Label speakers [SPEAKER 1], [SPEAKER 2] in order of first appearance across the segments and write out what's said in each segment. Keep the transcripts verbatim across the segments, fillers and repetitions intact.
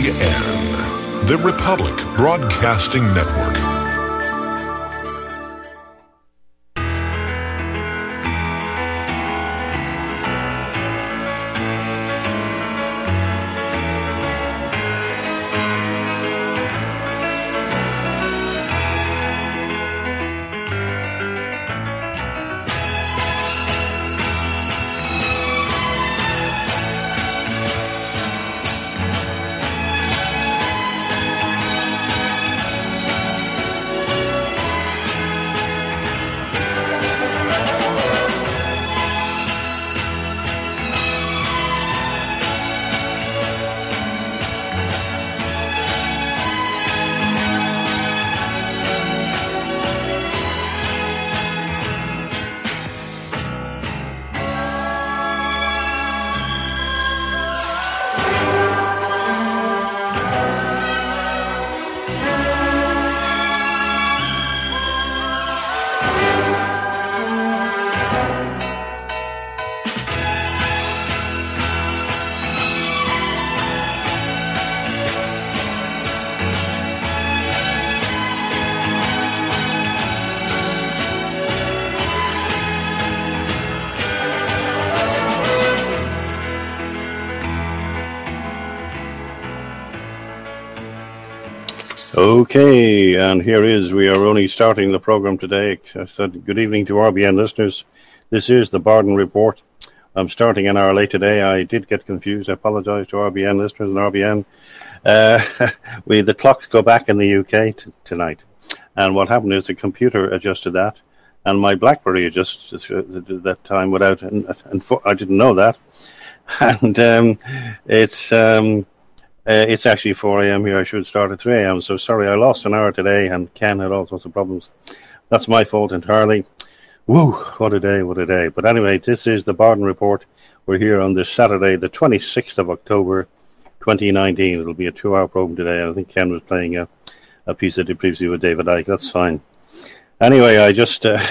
[SPEAKER 1] N, the Republic Broadcasting Network.
[SPEAKER 2] Okay, and here is, we are only starting the program today. I said good evening to R B N listeners. This is the Barden Report. I'm starting an hour late today. I did get confused. I apologize to R B N listeners and R B N. Uh, we The clocks go back in the U K t- tonight. And what happened is the computer adjusted that, and my BlackBerry adjusted that time without, and, and for, I didn't know that. And um, it's... Um, Uh, it's actually four a.m. here. I should start at three a.m. So sorry, I lost an hour today, and Ken had all sorts of problems. That's my fault entirely. Woo, what a day, what a day. But anyway, this is the Barden Report. We're here on this Saturday, the twenty-sixth of October, twenty nineteen. It'll be a two-hour program today. I think Ken was playing a, a piece I did previously with David Icke. That's fine. Anyway, I just, uh,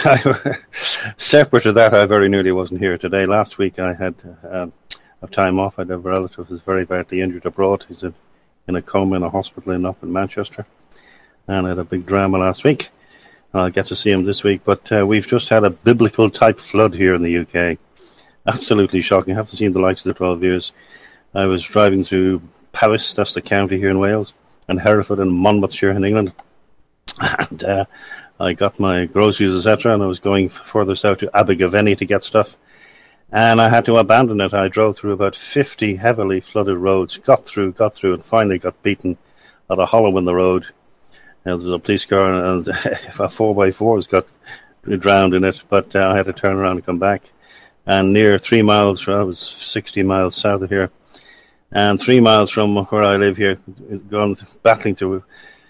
[SPEAKER 2] separate to that, I very nearly wasn't here today. Last week I had... Uh, of time off. I had a relative who's very badly injured abroad. He's in, in a coma in a hospital in up in Manchester, and I had a big drama last week. I'll get to see him this week, but uh, we've just had a biblical type flood here in the U K. Absolutely shocking. I haven't seen the likes of the twelve years. I was driving through Powys, that's the county here in Wales, and Hereford and Monmouthshire in England, and uh, I got my groceries, et cetera, and I was going further south to Abergavenny to get stuff. And I had to abandon it. I drove through about fifty heavily flooded roads, got through, got through, and finally got beaten at a hollow in the road. And there was a police car, and a four by fours got drowned in it, but uh, I had to turn around and come back. And near three miles, I was sixty miles south of here, and three miles from where I live here, gone battling through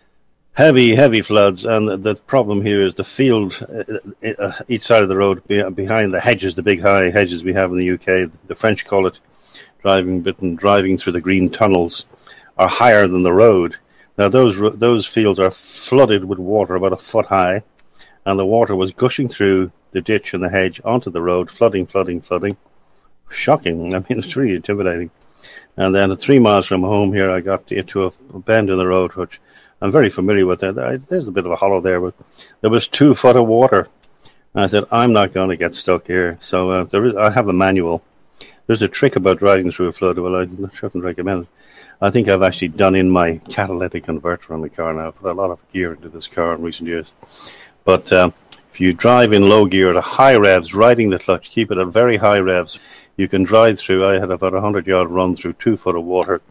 [SPEAKER 2] heavy, heavy floods, and the problem here is the field, uh, each side of the road, behind the hedges, the big high hedges we have in the U K, the French call it driving Britain, driving through the green tunnels, are higher than the road. Now those those fields are flooded with water about a foot high, and the water was gushing through the ditch and the hedge onto the road, flooding, flooding, flooding. Shocking. I mean, it's really intimidating. And then at three miles from home here, I got into a bend in the road, which I'm very familiar with it. There's a bit of a hollow there, but there was two foot of water. And I said, I'm not going to get stuck here. So uh, there is. I have a manual. There's a trick about driving through a flood. Well, I shouldn't recommend it. I think I've actually done in my catalytic converter on the car now. I've put a lot of gear into this car in recent years. But uh, if you drive in low gear at high revs, riding the clutch, keep it at very high revs, you can drive through. I had about a hundred-yard run through two foot of water.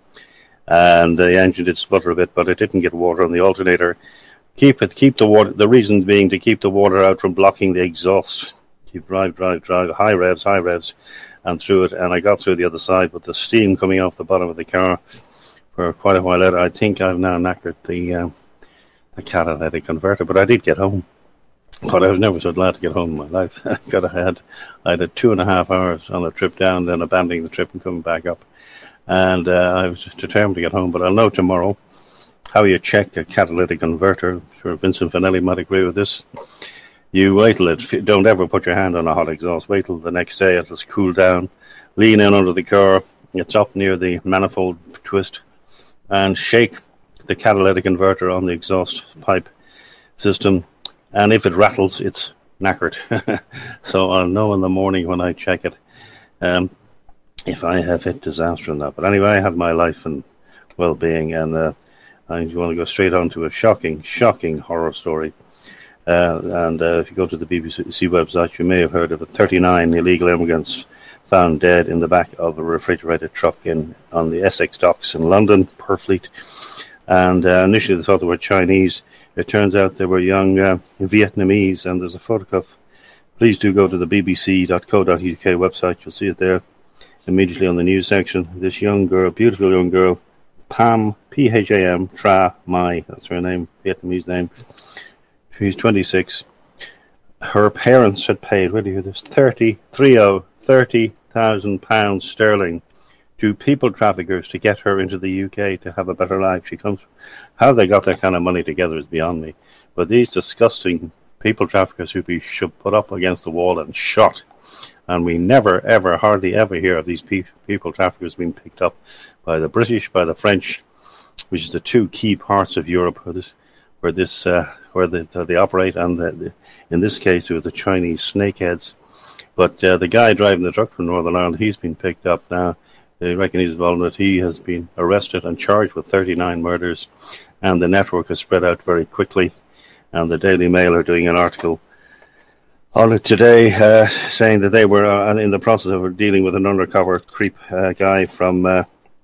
[SPEAKER 2] And the engine did sputter a bit, but it didn't get water on the alternator. Keep it, keep the water. The reason being to keep the water out from blocking the exhaust. Keep drive, drive, drive, high revs, high revs, and through it. And I got through the other side, but the steam coming off the bottom of the car for quite a while later. I think I've now knackered the, uh, the catalytic converter, but I did get home. But I was never so glad to get home in my life. I got ahead. I had two and a half hours on the trip down, then abandoning the trip and coming back up. And uh, I was determined to get home, but I'll know tomorrow how you check a catalytic converter. I'm sure Vincent Finelli might agree with this. You wait till it, don't ever put your hand on a hot exhaust. Wait till the next day it'll cool down. Lean in under the car. It's up near the manifold twist. and shake the catalytic converter on the exhaust pipe system, and if it rattles, it's knackered. So I'll know in the morning when I check it um, if I have hit disaster in that. But anyway, I have my life and well-being, and uh, I want to go straight on to a shocking, shocking horror story. Uh, and uh, if you go to the B B C website, you may have heard of it. thirty-nine illegal immigrants found dead in the back of a refrigerated truck in on the Essex docks in London, Purfleet. And uh, initially they thought they were Chinese. It turns out they were young uh, Vietnamese, and there's a photograph. Please do go to the b b c dot co dot u k website. You'll see it there immediately on the news section. This young girl, beautiful young girl, Pham, P H A M, Tra Mai, that's her name, Vietnamese name. She's twenty-six. Her parents had paid, where do you hear this, thirty, thirty thousand pounds sterling to people traffickers to get her into the U K to have a better life. She comes, how they got that kind of money together is beyond me. But these disgusting people traffickers who be should put up against the wall and shot. And we never, ever, hardly ever hear of these pe- people traffickers being picked up by the British, by the French, which is the two key parts of Europe where this, where this, uh, where they, they operate. And the, the, in this case, it was the Chinese snakeheads. But uh, the guy driving the truck from Northern Ireland, he's been picked up now. They reckon he's involved in it. He has been arrested and charged with thirty-nine murders, and the network has spread out very quickly. And the Daily Mail are doing an article on it today, uh, saying that they were uh, in the process of dealing with an undercover creep uh, guy from. Uh,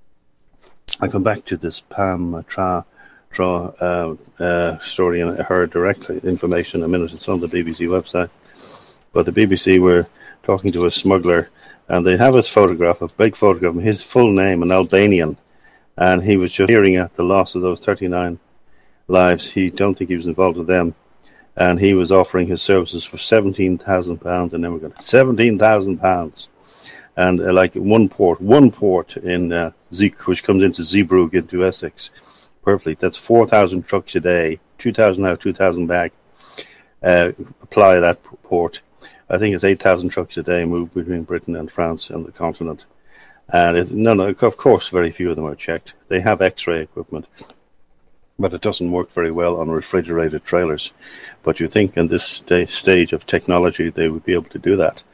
[SPEAKER 2] I come back to this Pham Tra Tra uh, uh, story and I heard directly information in a minute. It's on the B B C website, but the B B C were talking to a smuggler. And they have his photograph, a big photograph, his full name, an Albanian. And he was just hearing at the loss of those thirty-nine lives. He don't think he was involved with them. And he was offering his services for seventeen thousand pounds an immigrant. seventeen thousand pounds. And uh, like one port, one port in uh, Zeek, which comes into Zeebrugge, into Essex, Purfleet. That's four thousand trucks a day, two thousand out, two thousand back. Uh, apply that port. I think it's eight thousand trucks a day move between Britain and France and the continent. And it, none of, of course, very few of them are checked. They have X-ray equipment, but it doesn't work very well on refrigerated trailers. But you think in this st- stage of technology, they would be able to do that.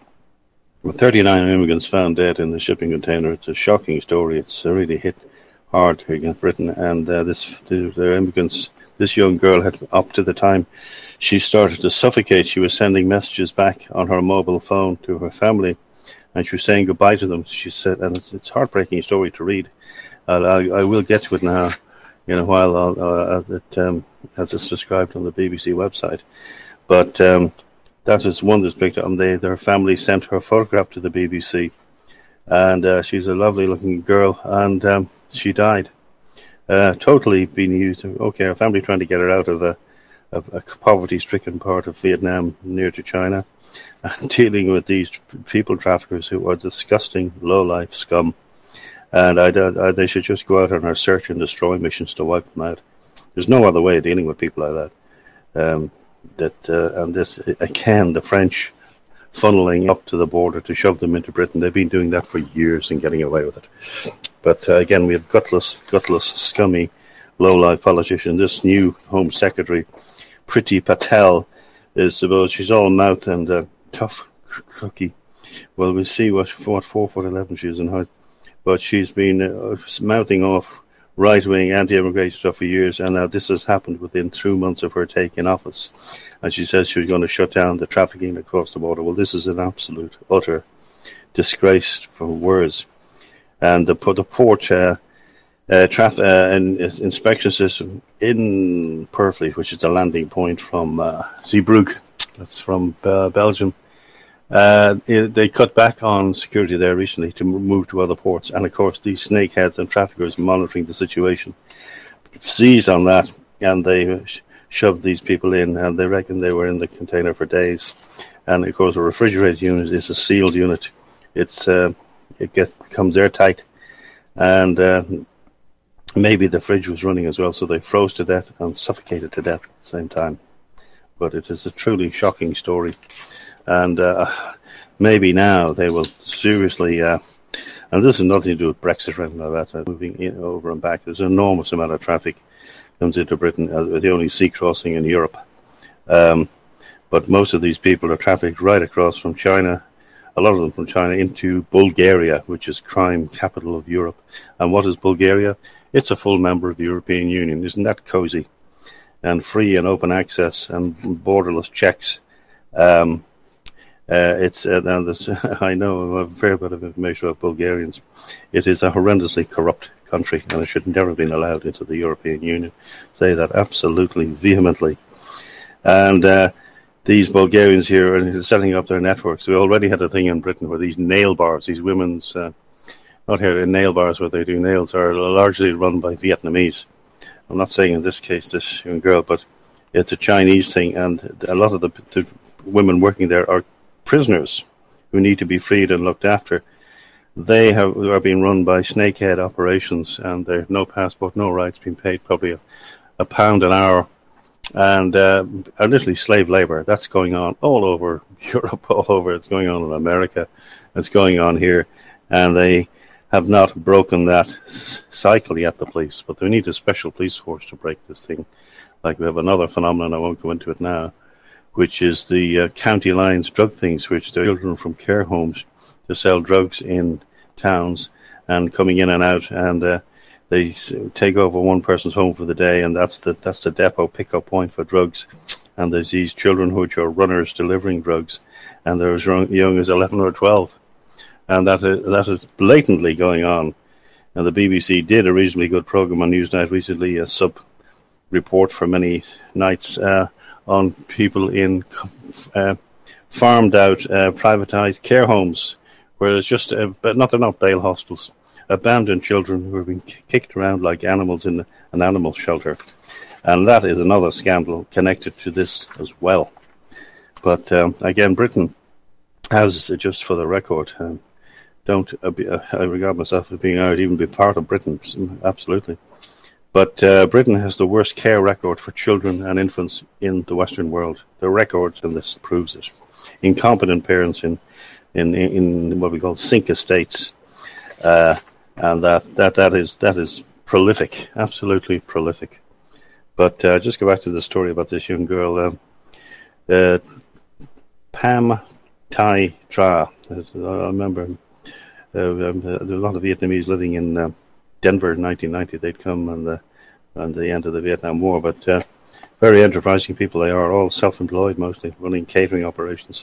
[SPEAKER 2] With thirty-nine immigrants found dead in the shipping container, it's a shocking story. It's really hit hard against Britain. And uh, this the, the immigrants, this young girl had up to the time she started to suffocate. She was sending messages back on her mobile phone to her family, and she was saying goodbye to them. She said, and it's it's a heartbreaking story to read. Uh, I, I will get to it now in a while, uh, it, um, as it's described on the B B C website. But um, that is one that's picked up. And they, their family sent her photograph to the B B C, and uh, she's a lovely-looking girl, and um, she died. Uh, totally being used. Okay, her family trying to get her out of a of a poverty-stricken part of Vietnam near to China, and dealing with these people traffickers who are disgusting, low-life scum. And I, I, they should just go out on our search and destroy missions to wipe them out. There's no other way of dealing with people like that. Um, that uh, and this, again, the French funneling up to the border to shove them into Britain. They've been doing that for years and getting away with it. But uh, again, we have gutless, gutless, scummy, low-life politician. This new Home Secretary, Priti Patel, is supposed she's all mouth and uh, tough cookie. Well, we'll see what what four foot eleven she is in height, but she's been uh, mouthing off right-wing anti-immigration stuff for years, and now this has happened within two months of her taking office. And she says she was going to shut down the trafficking across the border. Well, this is an absolute, utter disgrace for words. And the the port. Uh, Uh, traf- uh, and uh, inspection system in Purfleet, which is the landing point from uh, Zeebrugge, that's from uh, Belgium. Uh, it, they cut back on security there recently to move to other ports, and of course these snakeheads and traffickers monitoring the situation seized on that, and they sh- shoved these people in, and they reckon they were in the container for days. And of course a refrigerated unit is a sealed unit. It's uh, it gets becomes airtight, and uh, maybe the fridge was running as well, so they froze to death and suffocated to death at the same time. But it is a truly shocking story. And uh, maybe now they will seriously uh, And this has nothing to do with Brexit or anything like that. Moving in, over and back, there's an enormous amount of traffic comes into Britain, uh, the only sea crossing in Europe. Um, but most of these people are trafficked right across from China, a lot of them from China, into Bulgaria, which is crime capital of Europe. And what is Bulgaria? It's a full member of the European Union. Isn't that cozy? And free and open access and borderless checks. Um, uh, it's uh, and this, I know a fair bit of information about Bulgarians. It is a horrendously corrupt country, and it should never have been allowed into the European Union. Say that absolutely vehemently. And uh, these Bulgarians here are setting up their networks. We already had a thing in Britain where these nail bars, these women's, uh, not here in nail bars where they do nails, are largely run by Vietnamese. I'm not saying in this case this young girl, but it's a Chinese thing, and a lot of the, the women working there are prisoners who need to be freed and looked after. They have are being run by snakehead operations, and they have no passport, no rights, being paid probably a, a pound an hour, and uh, are literally slave labor. That's going on all over Europe, all over. It's going on in America. It's going on here, and they have not broken that cycle yet, the police. But they need a special police force to break this thing. Like we have another phenomenon, I won't go into it now, which is the uh, county lines drug things, which the children from care homes to sell drugs in towns and coming in and out, and uh, they take over one person's home for the day, and that's the that's the depot pickup point for drugs. And there's these children which are runners delivering drugs, and they're as young, young as eleven or twelve, and that is, that is blatantly going on. And the B B C did a reasonably good program on Newsnight recently, a sub report for many nights uh, on people in uh, farmed out, uh, privatized care homes, where it's just, uh, but not they're not bail hostels, abandoned children who are being kicked around like animals in an animal shelter. And that is another scandal connected to this as well. But um, again, Britain has, uh, just for the record, um, don't, uh, be, uh, I regard myself as being out, even be part of Britain, absolutely. But uh, Britain has the worst care record for children and infants in the Western world. The records, and this proves it. Incompetent parents in in, in what we call sink estates, uh, and that, that, that is that is prolific, absolutely prolific. But uh, just go back to the story about this young girl, um, uh, Pham Thai Tra. I remember uh, um, there were a lot of Vietnamese living in uh, Denver in nineteen ninety. They'd come on the, on the end of the Vietnam War, but uh, very enterprising people they are, all self-employed mostly, running catering operations.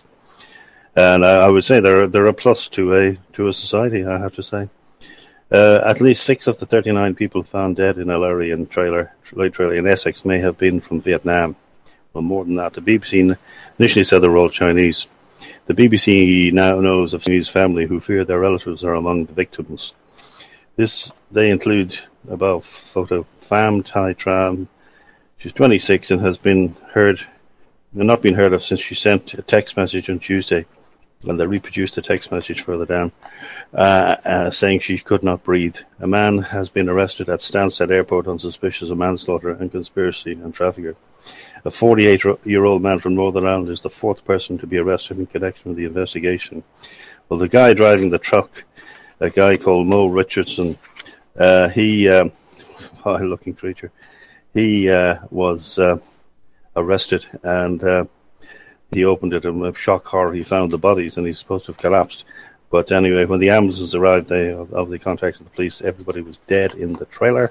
[SPEAKER 2] And I, I would say they're they're a plus to a to a society, I have to say. Uh, at least six of the thirty-nine people found dead in a lorry and trailer, trailer in Essex may have been from Vietnam. Well, more than that, the B B C initially said they were all Chinese. The B B C now knows of a Chinese family who fear their relatives are among the victims. This they include above photo Pham Thai Tram. She's twenty-six and has been heard, not been heard of since she sent a text message on Tuesday. And they reproduced the text message further down, uh, uh, saying she could not breathe. A man has been arrested at Stansted Airport on suspicion of manslaughter and conspiracy and trafficker. A forty-eight-year-old man from Northern Ireland is the fourth person to be arrested in connection with the investigation. Well, the guy driving the truck, a guy called Mo Richardson, uh, he, um, fine-looking creature, he uh, was uh, arrested, and uh, he opened it, and with shock horror, he found the bodies, and he's supposed to have collapsed. But anyway, when the ambulances arrived, they obviously contacted the police. Everybody was dead in the trailer,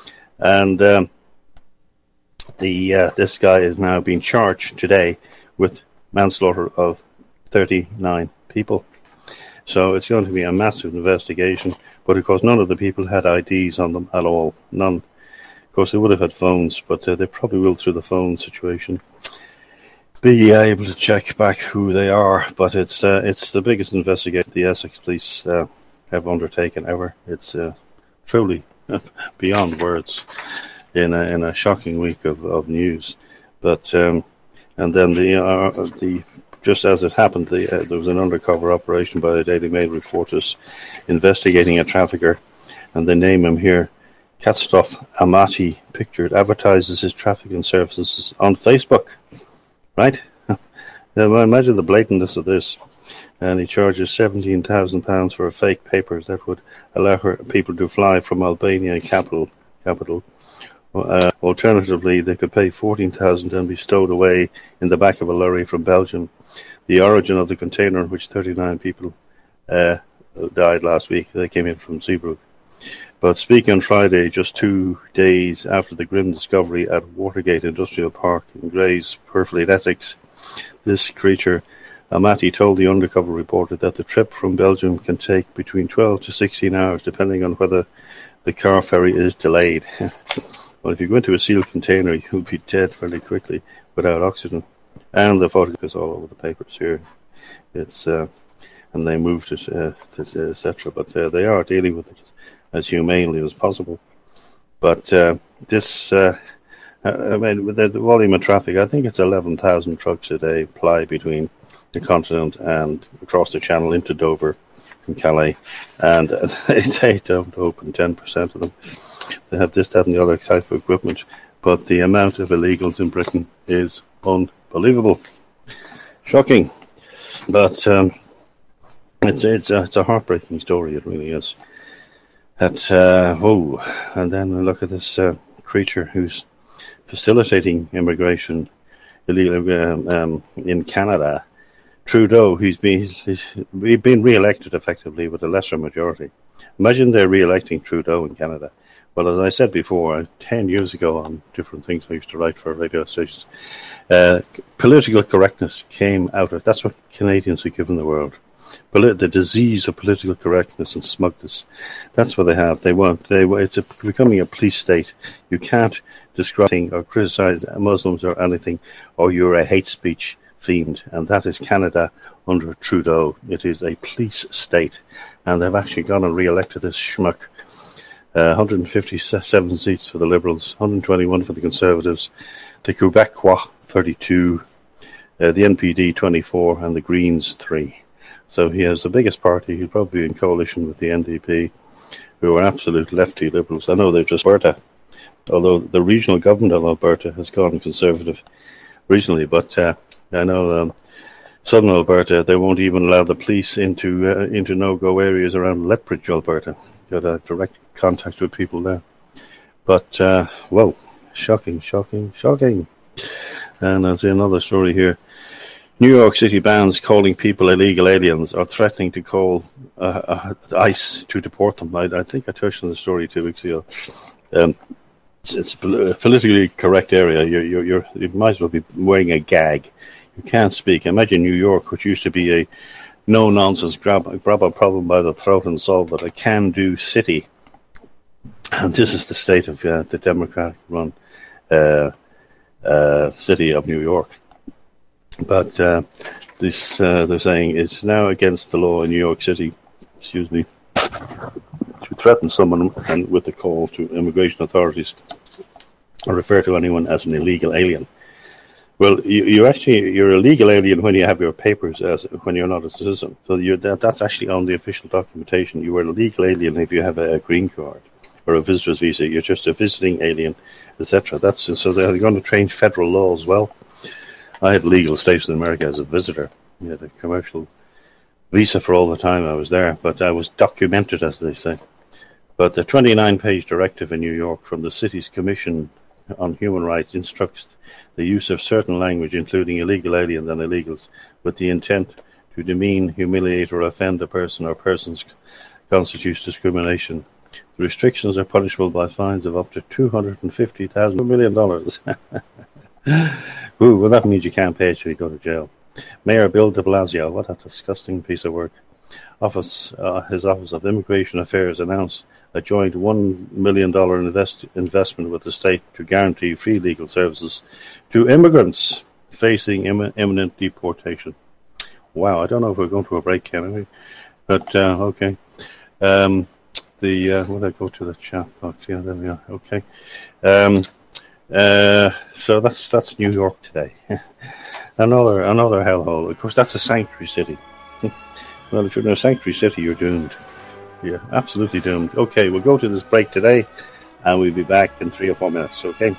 [SPEAKER 2] and um, the uh, this guy is now being charged today with manslaughter of thirty-nine people. So it's going to be a massive investigation. But of course, none of the people had I Ds on them at all. None. Of course, they would have had phones, but uh, they probably will, through the phone situation, be uh, able to check back who they are. But it's uh, it's the biggest investigation the Essex police uh, have undertaken ever. It's uh, truly beyond words in a, in a shocking week of, of news. But um, and then the uh, the just as it happened, the, uh, there was an undercover operation by the Daily Mail reporters investigating a trafficker, and they name him here. Katstof Amati, pictured, advertises his trafficking services on Facebook. Right? Now, imagine the blatantness of this. and he charges seventeen thousand pounds for a fake papers that would allow her people to fly from Albania capital. capital. Uh, alternatively, they could pay fourteen thousand pounds and be stowed away in the back of a lorry from Belgium. The origin of the container in which thirty-nine people uh, died last week, they came in from Zeebrugge. But speaking on Friday, just two days after the grim discovery at Watergate Industrial Park in Gray's Perfleet Essex, this creature, Amati, told the undercover reporter that the trip from Belgium can take between twelve to sixteen hours, depending on whether the car ferry is delayed. Well, if you go into a sealed container, you'll be dead fairly quickly without oxygen. And the photograph is all over the papers here. It's uh, and they moved it, uh, et cetera. But uh, they are dealing with it as humanely as possible. But uh, this, uh, I mean, with the volume of traffic, I think it's eleven thousand trucks a day ply between the continent and across the channel into Dover from Calais. And uh, they, they don't open ten percent of them. They have this, that, and the other type of equipment. But the amount of illegals in Britain is unbelievable. Shocking. But um, it's, it's, a, it's a heartbreaking story, it really is. That, uh, whoa, and then look at this uh, creature who's facilitating immigration illegal um, um, in Canada. Trudeau, who's been he's, he's been re-elected effectively with a lesser majority. Imagine they're re-electing Trudeau in Canada. Well, as I said before, ten years ago on different things I used to write for radio stations, uh, political correctness came out of, that's what Canadians are given the world. The disease of political correctness and smugness. That's what they have. They want. They. It's a, becoming a police state. You can't describe or criticize Muslims or anything, or you're a hate speech fiend. And that is Canada under Trudeau. It is a police state, and they've actually gone and re-elected this schmuck. Uh, one hundred fifty-seven seats for the Liberals, one hundred twenty-one for the Conservatives, the Quebecois thirty-two, uh, the N P D twenty-four, and the Greens three. So he has the biggest party. He'll probably be in coalition with the N D P, who are absolute lefty liberals. I know they're just Alberta, although the regional government of Alberta has gone conservative recently. But uh, I know um, southern Alberta, they won't even allow the police into uh, into no-go areas around Lethbridge, Alberta. Got a direct contact with people there. But, uh, whoa, shocking, shocking, shocking. And there's another story here. New York City bans calling people illegal aliens or threatening to call uh, uh, ICE to deport them. I, I think I touched on the story two weeks ago. Um, it's, it's a politically correct area. You're, you're, you're, you might as well be wearing a gag. You can't speak. Imagine New York, which used to be a no-nonsense, grab, grab a problem by the throat and solve it, a can-do city. And this is the state of uh, the Democratic-run uh, uh, city of New York. But uh, this, uh, they're saying, it's now against the law in New York City, excuse me, to threaten someone and with a call to immigration authorities or refer to anyone as an illegal alien. Well, you, you actually, you're a legal alien when you have your papers, as when you're not a citizen. So you're, that, that's actually on the official documentation. You are a legal alien if you have a, a green card or a visitor's visa. You're just a visiting alien, et cetera. That's so they're going to change federal law as well. I had legal status in America as a visitor. I had a commercial visa for all the time I was there, but I was documented, as they say. But the twenty-nine page directive in New York from the city's Commission on Human Rights instructs the use of certain language, including illegal aliens and illegals, with the intent to demean, humiliate, or offend a person or persons constitutes discrimination. The restrictions are punishable by fines of up to two hundred fifty thousand million dollars. Ooh, well, that means you can't pay it till you go to jail. Mayor Bill de Blasio, what a disgusting piece of work. Office, uh, his Office of Immigration Affairs announced a joint one million dollars invest, investment with the state to guarantee free legal services to immigrants facing Im- imminent deportation. Wow, I don't know if we're going to a break, can we? But, uh, okay. Um, the, uh, will I go to the chat box? Yeah, there we are. Okay. Um, uh, so that's, that's New York today. another, another hellhole. Of course, that's a sanctuary city. Well, if you're in a sanctuary city, you're doomed. You're absolutely doomed. Okay, we'll go to this break today, and we'll be back in three or four minutes, okay?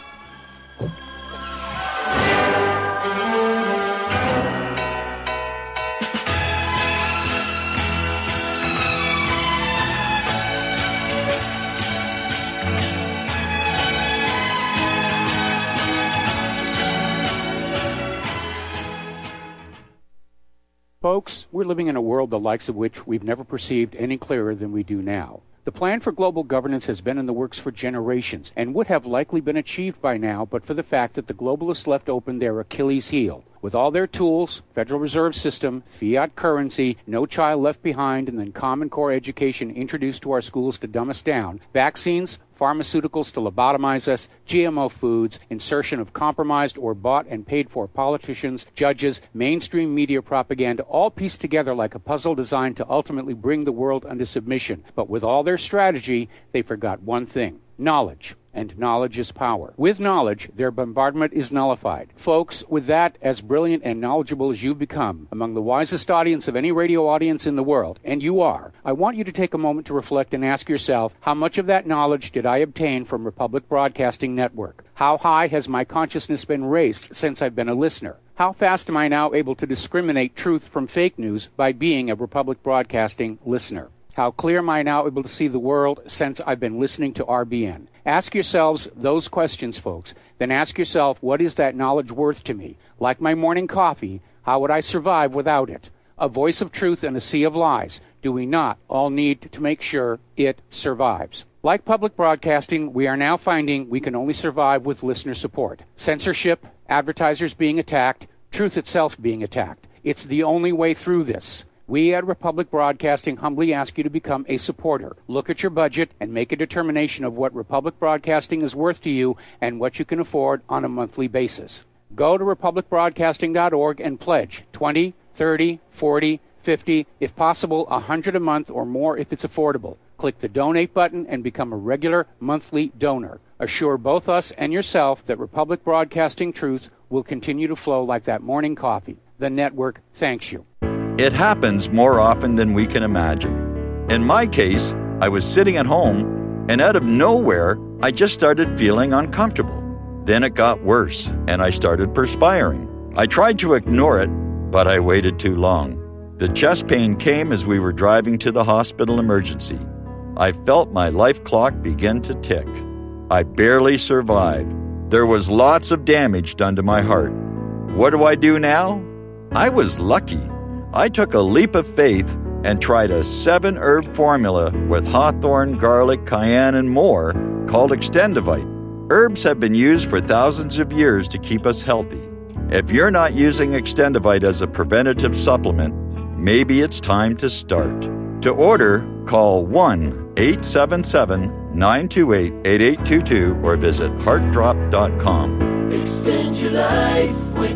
[SPEAKER 3] Folks, we're living in a world the likes of which we've never perceived any clearer than we do now. The plan for global governance has been in the works for generations and would have likely been achieved by now but for the fact that the globalists left open their Achilles heel. With all their tools, Federal Reserve System, fiat currency, no child left behind, and then Common Core education introduced to our schools to dumb us down, vaccines, pharmaceuticals to lobotomize us, G M O foods, insertion of compromised or bought and paid for politicians, judges, mainstream media propaganda, all pieced together like a puzzle designed to ultimately bring the world under submission. But with all their strategy, they forgot one thing: knowledge. And knowledge is power. With knowledge, their bombardment is nullified. Folks, with that, as brilliant and knowledgeable as you've become, among the wisest audience of any radio audience in the world, and you are, I want you to take a moment to reflect and ask yourself, how much of that knowledge did I obtain from Republic Broadcasting Network? How high has my consciousness been raised since I've been a listener? How fast am I now able to discriminate truth from fake news by being a Republic Broadcasting listener? How clear am I now able to see the world since I've been listening to R B N? Ask yourselves those questions, folks. Then ask yourself, what is that knowledge worth to me? Like my morning coffee, how would I survive without it? A voice of truth in a sea of lies. Do we not all need to make sure it survives? Like public broadcasting, we are now finding we can only survive with listener support. Censorship, advertisers being attacked, truth itself being attacked. It's the only way through this. We at Republic Broadcasting humbly ask you to become a supporter. Look at your budget and make a determination of what Republic Broadcasting is worth to you and what you can afford on a monthly basis. Go to republic broadcasting dot org and pledge twenty, thirty, forty, fifty, if possible one hundred a month or more if it's affordable. Click the donate button and become a regular monthly donor. Assure both us and yourself that Republic Broadcasting truth will continue to flow like that morning coffee. The network thanks you.
[SPEAKER 4] It happens more often than we can imagine. In my case, I was sitting at home, and out of nowhere, I just started feeling uncomfortable. Then it got worse, and I started perspiring. I tried to ignore it, but I waited too long. The chest pain came as we were driving to the hospital emergency. I felt my life clock begin to tick. I barely survived. There was lots of damage done to my heart. What do I do now? I was lucky. I took a leap of faith and tried a seven-herb formula with hawthorn, garlic, cayenne, and more called Extendivite. Herbs have been used for thousands of years to keep us healthy. If you're not using Extendivite as a preventative supplement, maybe it's time to start. To order, call one eight seven seven, nine two eight, eight eight two two or visit heart drop dot com.
[SPEAKER 5] Extend your life with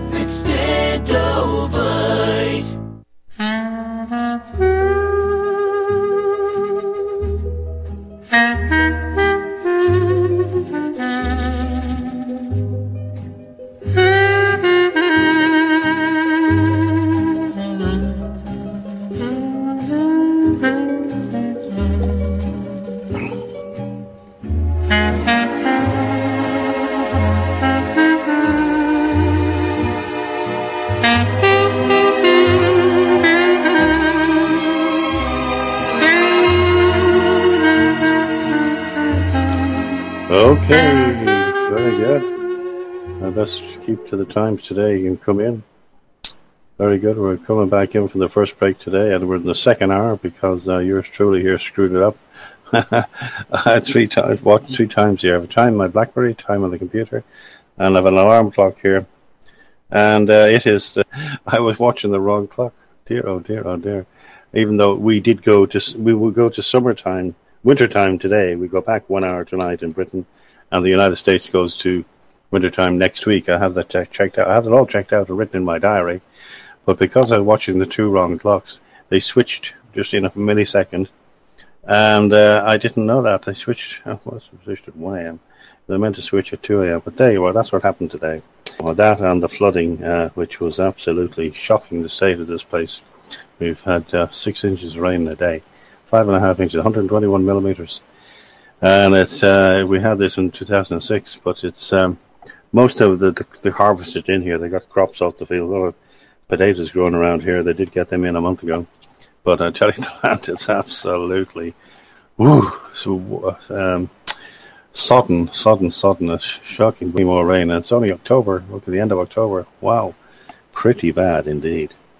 [SPEAKER 5] Extendivite.
[SPEAKER 2] Okay, very good. Uh, let's keep to the times today. You can come in. Very good. We're coming back in from the first break today, and we're in the second hour because uh, yours truly here screwed it up. I had three times, what, three times here. I have time on my BlackBerry, time on the computer, and I have an alarm clock here. And uh, it is, uh, I was watching the wrong clock. Dear, oh dear, oh dear. Even though we did go to, we will go to summertime, wintertime today. We go back one hour tonight in Britain, and the United States goes to wintertime next week. I have that checked out. I have it all checked out and written in my diary. But because I was watching the two wrong clocks, they switched just in a millisecond. And uh, I didn't know that. They switched, oh, well, switched at one a.m. They meant to switch at two a.m. But there you are. That's what happened today. Well, that and the flooding, uh, which was absolutely shocking, the state of this place. We've had uh, six inches of rain a day. Five and a half inches, one hundred twenty-one millimeters. And it's uh, we had this in two thousand six, but it's um, most of the, the, the harvested in here. They got crops off the field. A lot of potatoes growing around here. They did get them in a month ago. But I tell you, the land is absolutely woo, so, um, sodden, sodden, sodden. It's shocking. Way more rain. And it's only October. Look at the end of October. Wow. Pretty bad indeed.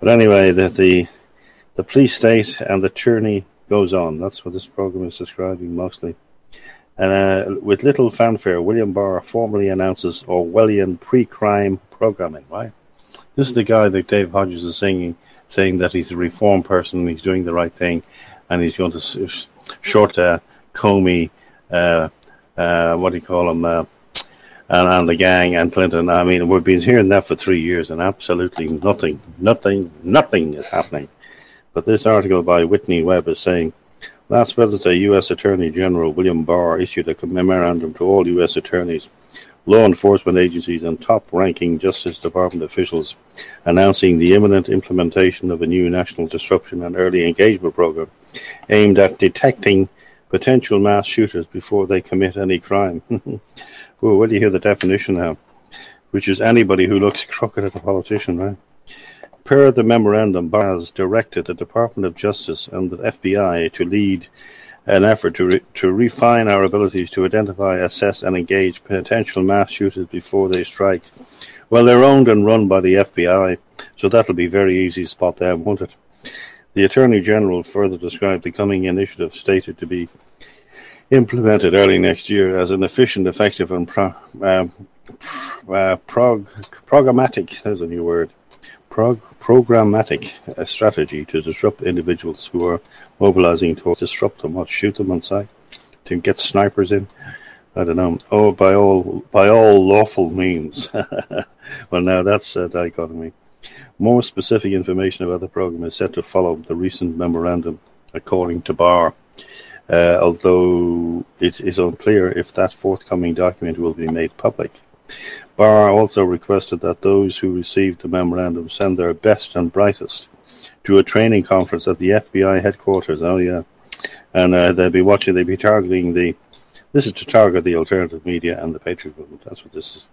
[SPEAKER 2] But anyway, the, the the police state and the tyranny goes on. That's what this program is describing mostly. And uh, with little fanfare, William Barr formally announces Orwellian pre-crime programming. Right? This is the guy that Dave Hodges is singing, saying that he's a reform person, he's doing the right thing, and he's going to short uh, Comey, uh, uh, what do you call him, uh, and, and the gang and Clinton. I mean, we've been hearing that for three years, and absolutely nothing, nothing, nothing is happening. But this article by Whitney Webb is saying, last Wednesday, U S Attorney General William Barr issued a memorandum to all U S attorneys, law enforcement agencies, and top-ranking Justice Department officials announcing the imminent implementation of a new National Disruption and Early Engagement Program aimed at detecting potential mass shooters before they commit any crime. Well, where do you hear the definition now? Which is anybody who looks crooked at a politician, right? Per the memorandum, Barr has directed the Department of Justice and the F B I to lead an effort to re- to refine our abilities to identify, assess, and engage potential mass shooters before they strike. Well, they're owned and run by the F B I, so that'll be very easy to spot them, won't it? The Attorney General further described the coming initiative, stated to be implemented early next year, as an efficient, effective, and pro- um, uh, prog- programmatic, there's a new word, prog- programmatic uh, strategy to disrupt individuals who are mobilizing to disrupt them, what, shoot them on sight, to get snipers in, I don't know, oh, by all by all lawful means. Well, now that's a dichotomy. More specific information about the program is set to follow the recent memorandum, according to Barr, uh, although it is unclear if that forthcoming document will be made public. Barr also requested that those who received the memorandum send their best and brightest to a training conference at the F B I headquarters. Oh, yeah. And uh, they'll be watching, they'll be targeting the, this is to target the alternative media and the Patriot movement. That's what this is.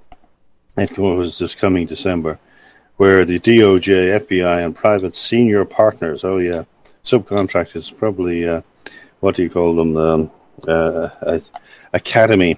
[SPEAKER 2] Headquarters this coming December, where the D O J, F B I, and private senior partners, oh, yeah, subcontractors, probably, uh, what do you call them, um, uh, uh, academy,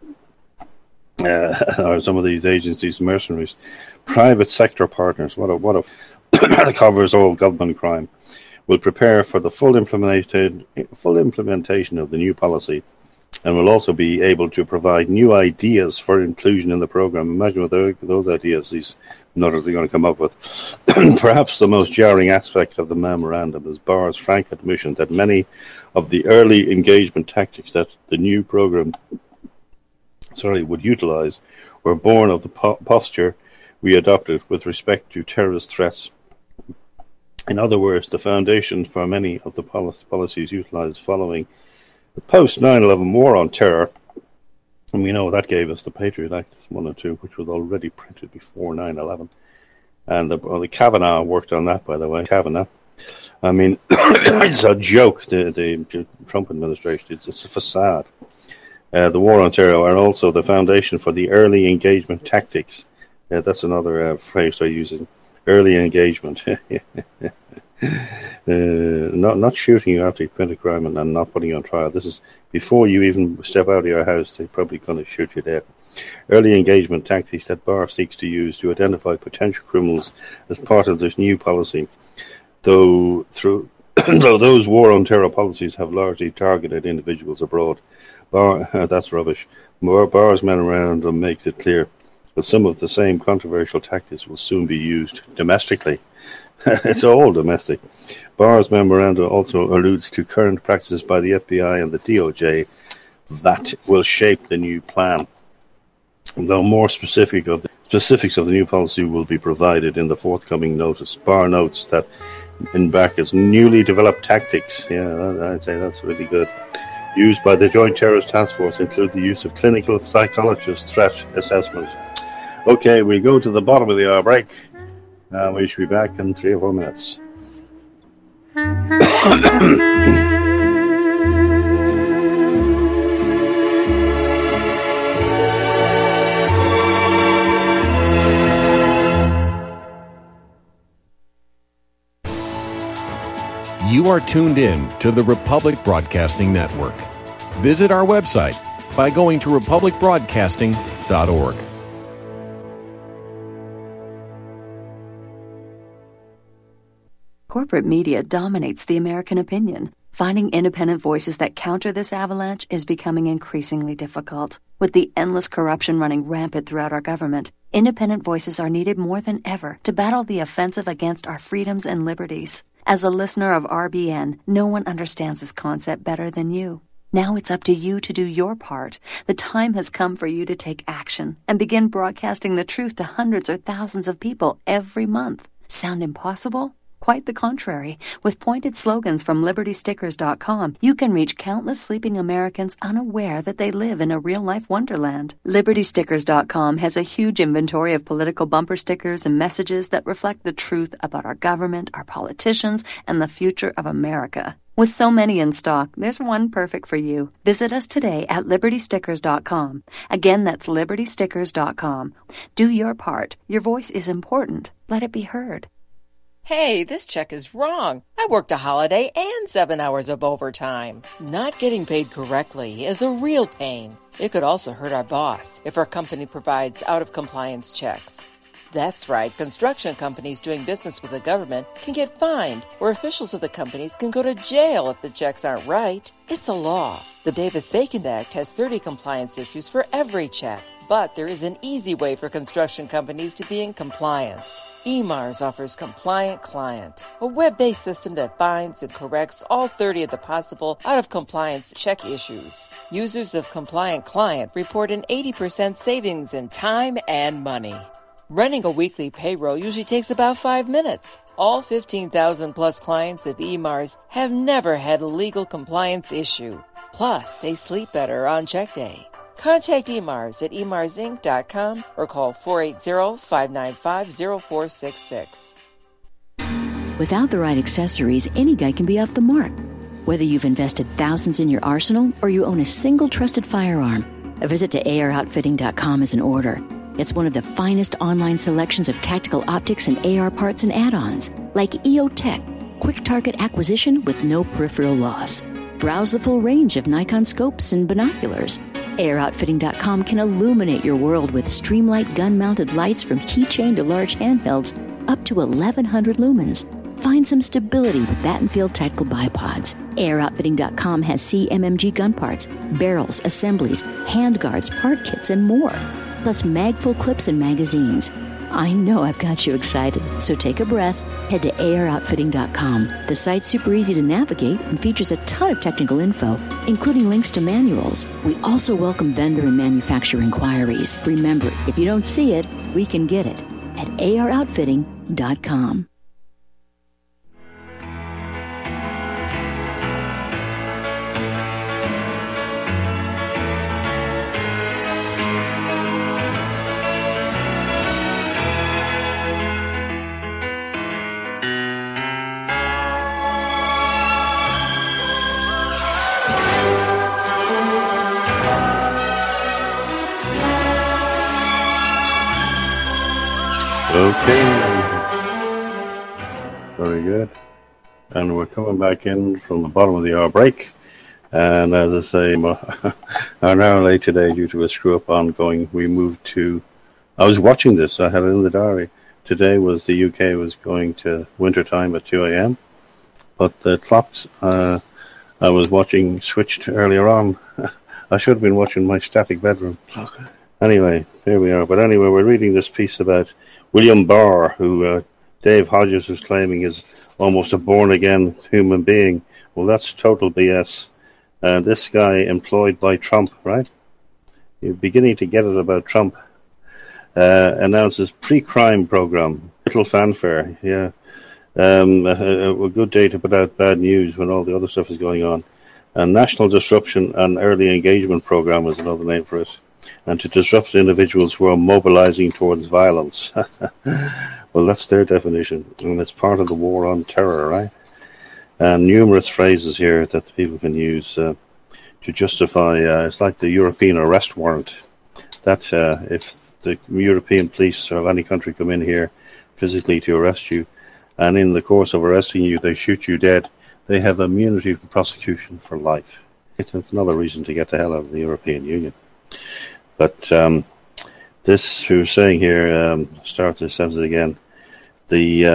[SPEAKER 2] uh, or some of these agencies, mercenaries, private sector partners, what a, what a, that covers all government crime, will prepare for the full implemented, full implementation of the new policy, and will also be able to provide new ideas for inclusion in the program. Imagine what those ideas these nutters are going to come up with. Perhaps the most jarring aspect of the memorandum is Barr's frank admission that many of the early engagement tactics that the new program sorry, would utilize were born of the po- posture we adopted with respect to terrorist threats. In other words, the foundation for many of the polic- policies utilized following the post nine eleven war on terror, and we know that gave us the Patriot Act one and two, which was already printed before nine eleven. And the, well, the Kavanaugh worked on that, by the way. Kavanaugh. I mean, it's a joke, the, the Trump administration. It's, it's a facade. Uh, the war on terror are also the foundation for the early engagement tactics. Yeah, that's another uh, phrase they're using. Early engagement. uh, not not shooting you after you commit a crime and, and not putting you on trial. This is before you even step out of your house. They're probably going to shoot you dead. Early engagement tactics that Barr seeks to use to identify potential criminals as part of this new policy. Though through though those war on terror policies have largely targeted individuals abroad, Barr, uh, that's rubbish. Barr, Barr's memorandum makes it clear that some of the same controversial tactics will soon be used domestically. It's all domestic. Barr's memorandum also alludes to current practices by the F B I and the D O J that will shape the new plan. Though more specific of the specifics of the new policy will be provided in the forthcoming notice. Barr notes that, in brackets, newly developed tactics, yeah, I'd say that's really good, used by the Joint Terrorist Task Force include the use of clinical psychologist threat assessment. Okay, we go to the bottom of the hour break. Uh, we should be back in three or four minutes.
[SPEAKER 6] You are tuned in to the Republic Broadcasting Network. Visit our website by going to republic broadcasting dot org.
[SPEAKER 7] corporate media dominates the American opinion. Finding independent voices that counter this avalanche is becoming increasingly difficult. With the endless corruption running rampant throughout our government, independent voices are needed more than ever to battle the offensive against our freedoms and liberties. As a listener of R B N, no one understands this concept better than you. Now it's up to you to do your part. The time has come for you to take action and begin broadcasting the truth to hundreds or thousands of people every month. Sound impossible? Quite the contrary. With pointed slogans from Liberty Stickers dot com, you can reach countless sleeping Americans unaware that they live in a real-life wonderland. Liberty Stickers dot com has a huge inventory of political bumper stickers and messages that reflect the truth about our government, our politicians, and the future of America. With so many in stock, there's one perfect for you. Visit us today at Liberty Stickers dot com. Again, that's Liberty Stickers dot com. Do your part. Your voice is important. Let it be heard.
[SPEAKER 8] Hey, this check is wrong. I worked a holiday and seven hours of overtime. Not getting paid correctly is a real pain. It could also hurt our boss if our company provides out-of-compliance checks. That's right, construction companies doing business with the government can get fined, or officials of the companies can go to jail if the checks aren't right. It's a law. The Davis-Bacon Act has thirty compliance issues for every check, but there is an easy way for construction companies to be in compliance. E M A R S offers Compliant Client, a web-based system that finds and corrects all thirty of the possible out-of-compliance check issues. Users of Compliant Client report an eighty percent savings in time and money. Running a weekly payroll usually takes about five minutes. All fifteen thousand plus clients of E M A R S have never had a legal compliance issue. Plus, they sleep better on check day. Contact E M A R S at E M A R S Inc dot com or call four eight zero, five nine five, zero four six six.
[SPEAKER 9] Without the right accessories, any guy can be off the mark. Whether you've invested thousands in your arsenal or you own a single trusted firearm, a visit to A R outfitting dot com is in order. It's one of the finest online selections of tactical optics and A R parts and add-ons, like E O Tech, quick target acquisition with no peripheral loss. Browse the full range of Nikon scopes and binoculars. A R outfitting dot com can illuminate your world with Streamlight gun-mounted lights from keychain to large handhelds up to eleven hundred lumens. Find some stability with Battenfield tactical bipods. A R outfitting dot com has C M M G gun parts, barrels, assemblies, handguards, part kits, and more. Plus magful clips and magazines. I know I've got you excited, so take a breath. Head to A R outfitting dot com. The site's super easy to navigate and features a ton of technical info, including links to manuals. We also welcome vendor and manufacturer inquiries. Remember, if you don't see it, we can get it at A R outfitting dot com.
[SPEAKER 2] Okay. Very good. And we're coming back in from the bottom of the hour break. And as I say, an hour late today due to a screw-up ongoing, we moved to... I was watching this. I had it in the diary. Today was the U K was going to winter time at two a.m. But the clocks uh, I was watching switched earlier on. I should have been watching my static bedroom clock. Anyway, here we are. But anyway, we're reading this piece about William Barr, who uh, Dave Hodges is claiming is almost a born-again human being. Well, that's total B S. Uh, this guy employed by Trump, right? You're beginning to get it about Trump. Uh, announces pre-crime program. Little fanfare, yeah. Um, a, a good day to put out bad news when all the other stuff is going on. A national disruption and early engagement program is another name for it. And to disrupt individuals who are mobilizing towards violence. Well, that's their definition. And it's part of the war on terror, right? And numerous phrases here that people can use uh, to justify, uh, it's like the European arrest warrant. That uh, if the European police or any country come in here physically to arrest you, and in the course of arresting you, they shoot you dead, they have immunity from prosecution for life. It's, it's another reason to get the hell out of the European Union. But um, this, who was saying here, um, start this sentence again, the um,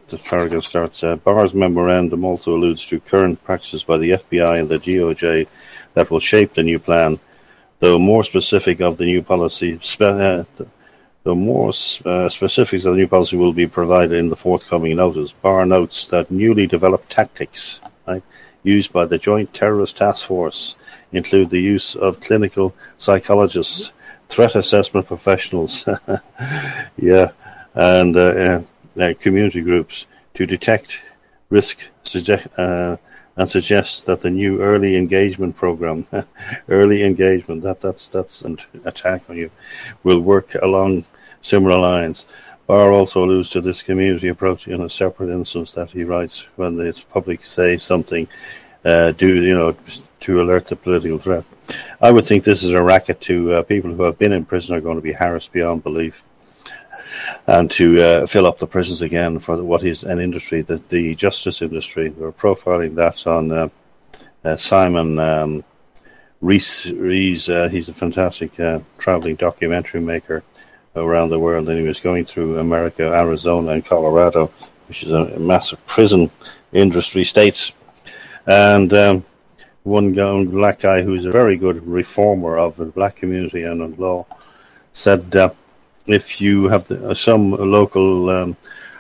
[SPEAKER 2] the paragraph starts, uh, Barr's memorandum also alludes to current practices by the F B I and the D O J that will shape the new plan, though more specific of the new policy, spe- uh, the more uh, specifics of the new policy will be provided in the forthcoming notice. Barr notes that newly developed tactics, right, used by the Joint Terrorist Task Force include the use of clinical psychologists, threat assessment professionals, yeah, and uh, uh, uh, community groups to detect risk suggest, uh, and suggest that the new early engagement program, early engagement, that that's that's an attack on you, will work along similar lines. Barr also alludes to this community approach in a separate instance that he writes when the public say something, uh, do you know, to alert the political threat. I would think this is a racket to uh, people who have been in prison are going to be harassed beyond belief, and to uh, fill up the prisons again for what is an industry, that the justice industry. We're profiling that on uh, uh, Simon um, Rees. Rees uh, he's a fantastic uh, traveling documentary maker around the world, and he was going through America, Arizona, and Colorado, which is a massive prison industry states. And um, one guy, black guy who's a very good reformer of the black community and of law said, uh, if you have the, uh, some local um,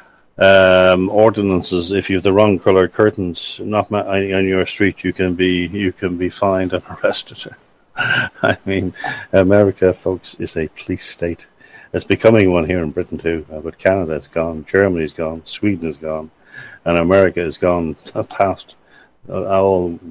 [SPEAKER 2] um, ordinances, if you have the wrong color curtains not ma- on your street, you can be you can be fined and arrested. I mean, America, folks, is a police state. It's becoming one here in Britain too, uh, but Canada is gone, Germany's gone, Sweden is gone, and America is gone past uh, all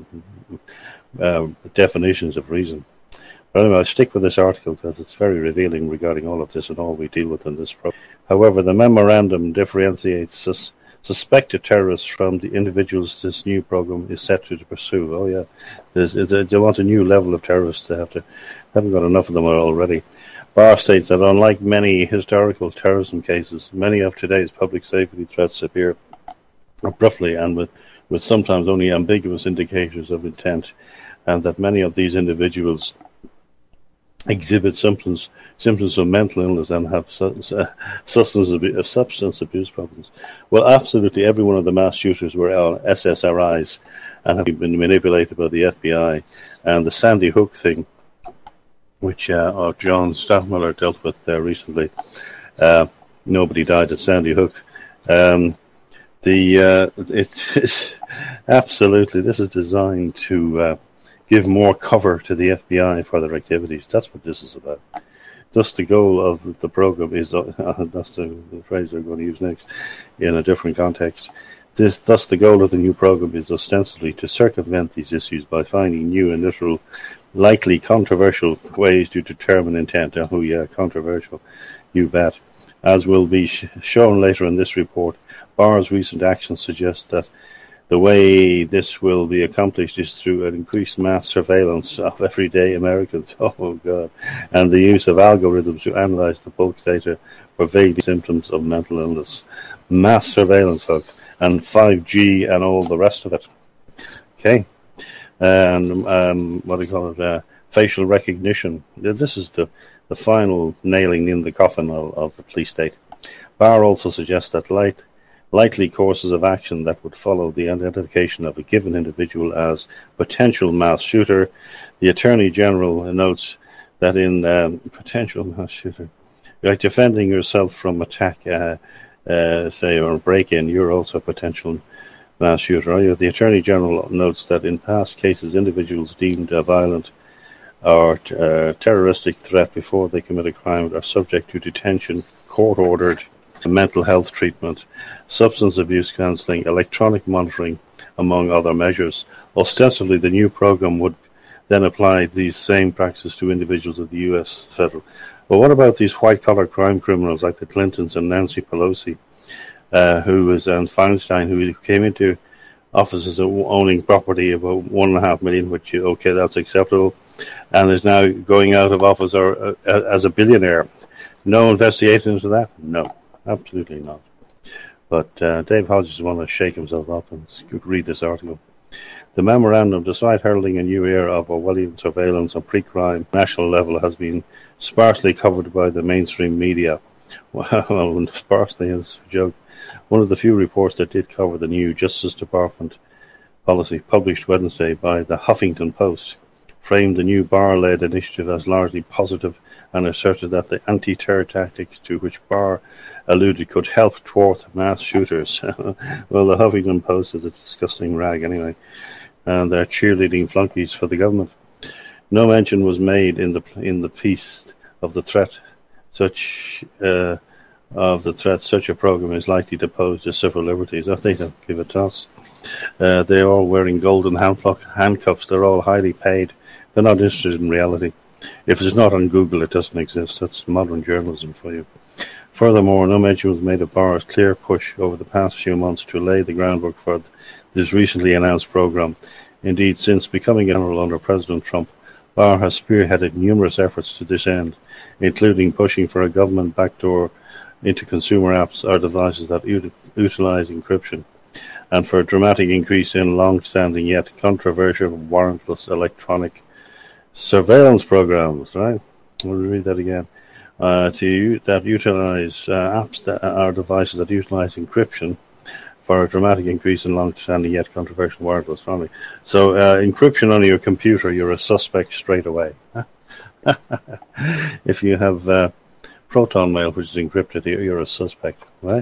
[SPEAKER 2] uh, definitions of reason. But anyway, I'll stick with this article because it's very revealing regarding all of this and all we deal with in this program. However, the memorandum differentiates sus- suspected terrorists from the individuals this new program is set to pursue. Oh yeah, There's, a, they want a new level of terrorists. They have to, haven't got enough of them already. Barr states that unlike many historical terrorism cases, many of today's public safety threats appear abruptly and with, with sometimes only ambiguous indicators of intent, and that many of these individuals exhibit symptoms symptoms of mental illness and have su- su- substance abuse, substance abuse problems. Well, absolutely every one of the mass shooters were on S S R Is and have been manipulated by the F B I. And the Sandy Hook thing, which uh, John Stockmiller dealt with uh, recently, uh, nobody died at Sandy Hook. Um, the uh, it's absolutely, this is designed to uh, give more cover to the F B I for their activities. That's what this is about. Thus, the goal of the program is, uh, that's the, the phrase they're going to use next in a different context. This, thus, the goal of the new program is ostensibly to circumvent these issues by finding new and literal, likely controversial ways to determine intent. Oh, yeah, controversial, you bet. As will be sh- shown later in this report, Barr's recent actions suggest that the way this will be accomplished is through an increased mass surveillance of everyday Americans. Oh, God. And the use of algorithms to analyze the bulk data for vague symptoms of mental illness. Mass surveillance, folks. And five G and all the rest of it. Okay. And um, what do you call it? Uh, facial recognition. This is the, the final nailing in the coffin of, of the police state. Barr also suggests that light likely courses of action that would follow the identification of a given individual as potential mass shooter. The Attorney General notes that in um, potential mass shooter, like defending yourself from attack, uh, uh, say, or break-in, you're also a potential mass shooter. The Attorney General notes that in past cases, individuals deemed a violent or uh, terroristic threat before they commit a crime are subject to detention, court-ordered mental health treatment, substance abuse counseling, electronic monitoring, among other measures. Ostensibly, the new program would then apply these same practices to individuals of the U S federal. But what about these white-collar crime criminals like the Clintons and Nancy Pelosi, uh, who was and Feinstein, who came into offices owning property of about one and a half million, which okay, that's acceptable, and is now going out of office or uh, as a billionaire? No investigation into that? No. Absolutely not. But uh, Dave Hodges wants to shake himself up and read this article. The memorandum, despite heralding a new era of Orwellian surveillance on pre-crime national level, has been sparsely covered by the mainstream media. Well, sparsely is a joke. one of the few reports that did cover the new Justice Department policy published Wednesday by the Huffington Post framed the new Barr-led initiative as largely positive and asserted that the anti-terror tactics to which Barr alluded could help thwart mass shooters. Well, the Huffington Post is a disgusting rag anyway, and they're cheerleading flunkies for the government. No mention was made in the in the piece of the threat such uh, of the threat such a program is likely to pose to civil liberties. I think I'll give a toss. Uh, they're all wearing golden handcuffs. They're all highly paid. They're not interested in reality. If it's not on Google, it doesn't exist. That's modern journalism for you. Furthermore, no mention was made of Barr's clear push over the past few months to lay the groundwork for this recently announced program. Indeed, since becoming general under President Trump, Barr has spearheaded numerous efforts to this end, including pushing for a government backdoor into consumer apps or devices that ut- utilize encryption, and for a dramatic increase in long-standing yet controversial warrantless electronic surveillance programs. Right? We'll read that again. Uh, to that utilize uh, apps that are devices that utilize encryption for a dramatic increase in long-standing yet controversial wireless electronic. So uh, encryption on your computer, you're a suspect straight away. If you have uh, Proton Mail, which is encrypted, you're a suspect, right?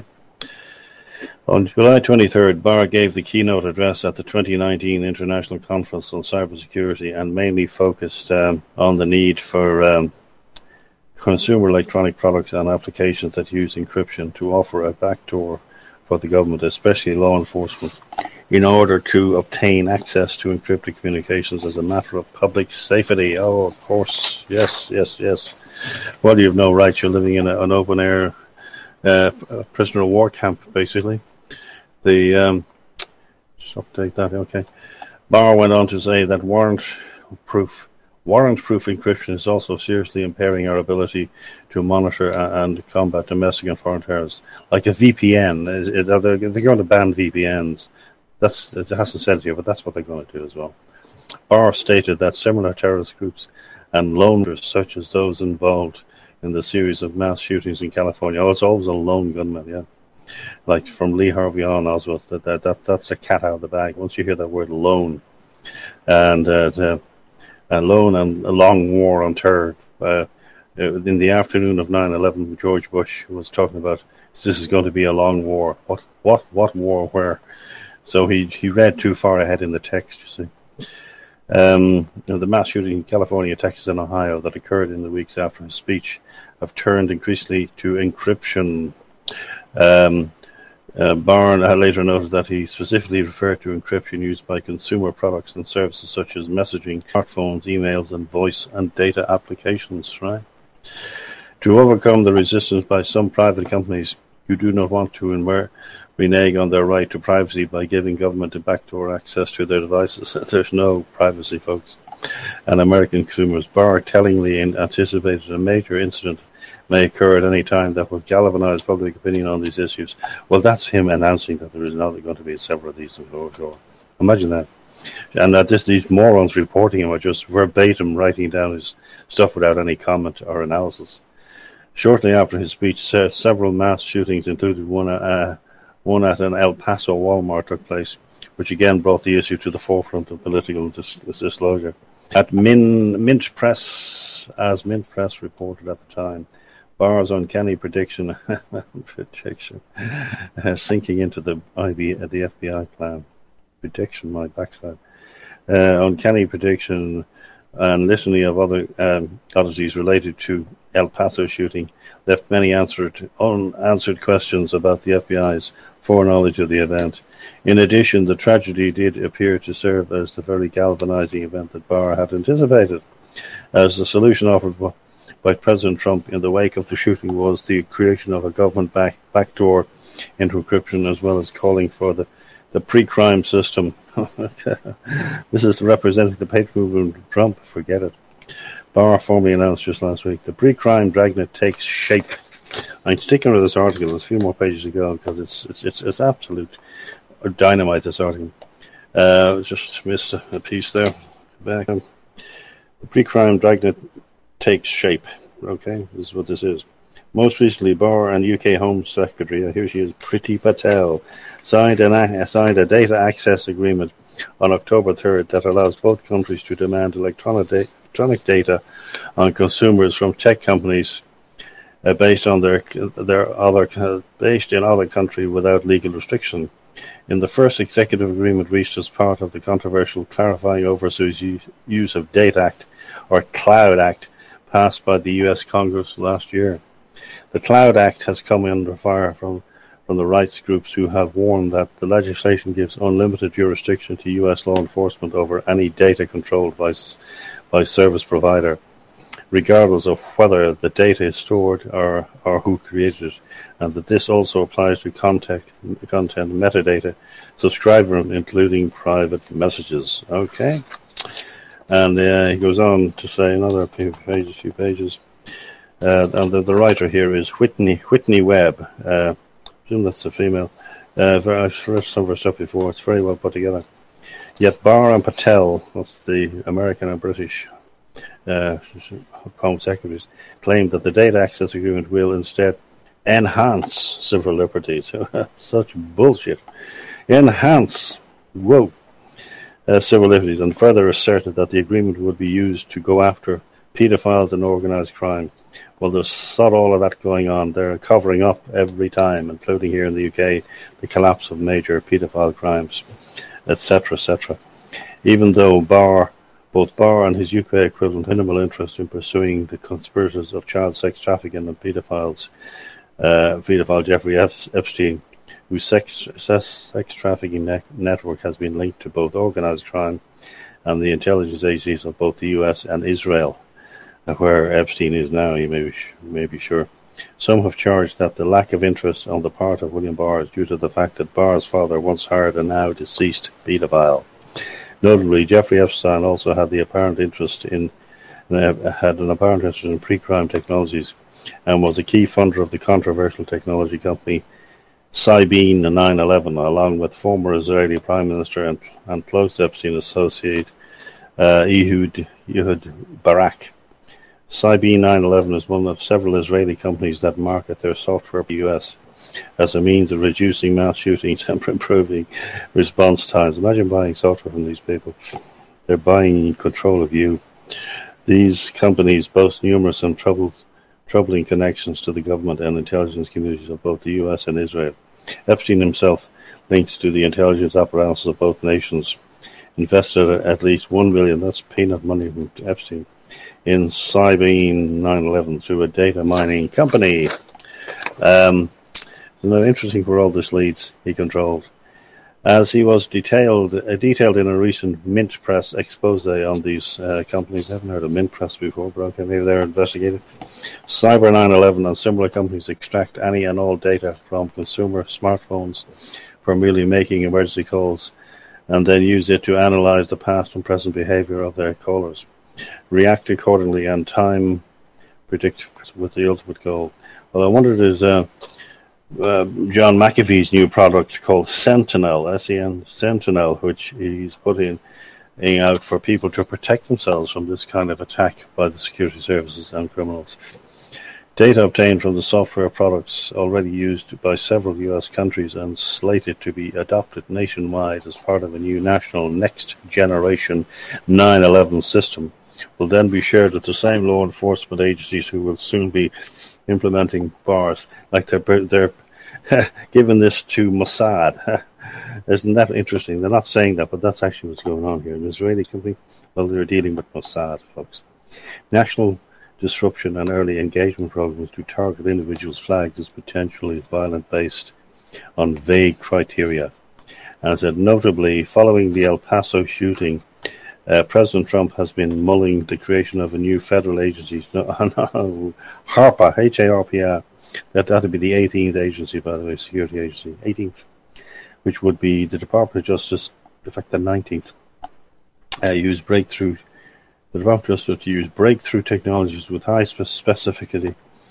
[SPEAKER 2] On July twenty-third, Barr gave the keynote address at the twenty nineteen International Conference on Cybersecurity and mainly focused um, on the need for um, consumer electronic products and applications that use encryption to offer a backdoor for the government, especially law enforcement, in order to obtain access to encrypted communications as a matter of public safety. Oh, of course. Yes, yes, yes. Well, you have no rights. You're living in a, an open-air uh, prisoner of war camp, basically. The um, just update that, okay. Barr went on to say that warrant-proof Warrant-proof encryption is also seriously impairing our ability to monitor and combat domestic and foreign terrorists. Like a V P N, they're going to ban V P Ns. That's, it hasn't said here, but that's what they're going to do as well. Barr stated that similar terrorist groups and loners, such as those involved in the series of mass shootings in California, oh, it's always a lone gunman, yeah. Like from Lee Harvey on, Oswald, that, that, that that's a cat out of the bag. Once you hear that word lone, and uh, the, alone and a long war on terror. Uh, in the afternoon of nine eleven, George Bush was talking about this is going to be a long war. What, what, what war? Where? So he he read too far ahead in the text. You see, um, you know, the mass shooting in California, Texas, and Ohio that occurred in the weeks after his speech have turned increasingly to encryption. Um, Uh, Barr later noted that he specifically referred to encryption used by consumer products and services such as messaging, smartphones, emails, and voice and data applications. Right? To overcome the resistance by some private companies who do not want to emer- renege on their right to privacy by giving government a backdoor access to their devices, there's no privacy, folks. And American consumers, Barr tellingly anticipated a major incident may occur at any time that will galvanize public opinion on these issues. Well, that's him announcing that there is not going to be several of these in the Imagine that. And that this, these morons reporting him are just verbatim writing down his stuff without any comment or analysis. Shortly after his speech, uh, several mass shootings, including one, uh, one at an El Paso Walmart, took place, which again brought the issue to the forefront of political dis- disclosure. At Min, Mint Press, as Mint Press reported at the time, Barr's uncanny prediction, prediction, uh, sinking into the I B, uh, the F B I plan. Prediction, my backside. Uh, uncanny prediction and litany of other um, oddities related to El Paso shooting left many answered, unanswered questions about the F B I's foreknowledge of the event. In addition, the tragedy did appear to serve as the very galvanizing event that Barr had anticipated, as the solution offered by President Trump in the wake of the shooting was the creation of a government back, backdoor into encryption, as well as calling for the, the pre-crime system. This is representing the patriot movement of Trump. Forget it. Barr formally announced just last week, the pre-crime dragnet takes shape. I'm sticking with this article. There's a few more pages to go because it's it's it's, it's absolute dynamite, this article. Uh, just missed a, a piece there. Back on. The pre-crime dragnet takes shape. Okay, this is what this is. Most recently, Barr and U K Home Secretary, here she is, Priti Patel, signed, an, signed a data access agreement on October third that allows both countries to demand electronic, da- electronic data on consumers from tech companies uh, based on their their other uh, based in other country without legal restriction. In the first executive agreement reached as part of the controversial Clarifying Overseas Use of Data Act, or CLOUD Act, passed by the U S Congress last year. The CLOUD Act has come under fire from from the rights groups who have warned that the legislation gives unlimited jurisdiction to U S law enforcement over any data controlled by by service provider, regardless of whether the data is stored or, or who created it, and that this also applies to content, content metadata, subscriber, including private messages. Okay. And uh, he goes on to say another few pages, few pages. Uh, and the, the writer here is Whitney Whitney Webb. Uh, I presume that's a female. Uh, I've read some of her stuff before. It's very well put together. Yet Barr and Patel, that's the American and British uh, Home Secretaries, claimed that the data access agreement will instead enhance civil liberties. Such bullshit. Enhance. Whoa. Uh, civil liberties, and further asserted that the agreement would be used to go after pedophiles and organised crime. Well, there's not all of that going on. They're covering up every time, including here in the U K, the collapse of major paedophile crimes, et cetera, et cetera. Even though Barr, both Barr and his U K equivalent, minimal interest in pursuing the conspirators of child sex trafficking and paedophiles, uh, paedophile Jeffrey Epstein, whose sex, sex, sex trafficking ne- network has been linked to both organised crime and the intelligence agencies of both the U S and Israel, where Epstein is now, you may be, may be sure. Some have charged that the lack of interest on the part of William Barr is due to the fact that Barr's father once hired a now deceased paedophile. Notably, Jeffrey Epstein also had the apparent interest in uh, had an apparent interest in pre-crime technologies and was a key funder of the controversial technology company Sabine nine eleven, along with former Israeli Prime Minister and, and close Epstein associate uh, Ehud, Ehud Barak. Sabine nine eleven is one of several Israeli companies that market their software to the U S as a means of reducing mass shootings and improving response times. Imagine buying software from these people. They're buying control of you. These companies boast numerous and troubled, troubling connections to the government and intelligence communities of both the U S and Israel. Epstein himself, linked to the intelligence apparatus of both nations, invested at least one million, that's peanut money from Epstein, in Sabine nine eleven through a data mining company. Um, now, interesting where all this leads, he controlled. As he was detailed uh, detailed in a recent Mint Press expose on these uh, companies. I haven't heard of Mint Press before, but okay, maybe they're investigated. Cyber nine eleven and similar companies extract any and all data from consumer smartphones for merely making emergency calls, and then use it to analyze the past and present behavior of their callers, react accordingly, and time predict with the ultimate goal. Well, I wonder, there's uh, uh, John McAfee's new product called Sentinel, S E N, Sentinel, which he's putting out for people to protect themselves from this kind of attack by the security services and criminals. Data obtained from the software products already used by several U S countries and slated to be adopted nationwide as part of a new national next-generation nine eleven system will then be shared with the same law enforcement agencies who will soon be implementing bars. Like they're, they're giving this to Mossad. Isn't that interesting? They're not saying that, but that's actually what's going on here. An Israeli company, well, they're dealing with Mossad, folks. National disruption and early engagement programs to target individuals flagged as potentially violent based on vague criteria. And I said, notably, following the El Paso shooting, uh, President Trump has been mulling the creation of a new federal agency, no, no, HARPA, H A R P A, that that would be the eighteenth agency, by the way, security agency, eighteenth, which would be the Department of Justice, in fact, the nineteenth, uh, use breakthrough The Department of Justice to use breakthrough technologies with high specificity,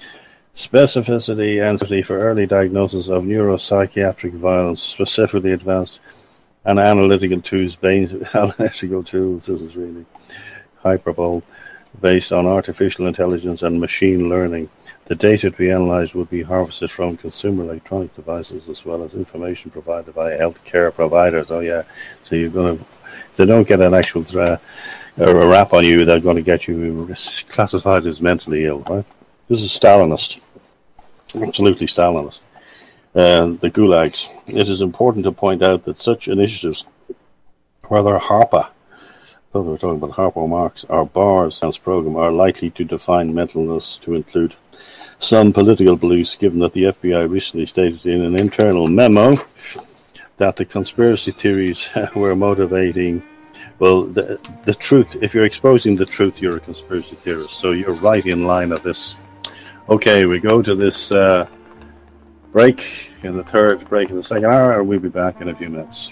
[SPEAKER 2] specificity and safety for early diagnosis of neuropsychiatric violence, specifically advanced and analytical tools. Analytical tools. This is really hyperbole, based on artificial intelligence and machine learning, The data to be analysed would be harvested from consumer electronic devices as well as information provided by healthcare providers. Oh yeah, so you're going to, if they don't get an actual uh, a rap on you, they're going to get you classified as mentally ill, right? This is Stalinist, absolutely Stalinist. Uh, the gulags. It is important to point out that such initiatives, whether HARPA, whether we're talking about HARPA or Marx, or BAR's program, are likely to define mental illness to include some political beliefs, given that the F B I recently stated in an internal memo that the conspiracy theories were motivating, well, the, the truth, if you're exposing the truth, you're a conspiracy theorist. So you're right in line of this. Okay, we go to this uh, break, in the third break in the second hour. We'll be back in a few minutes.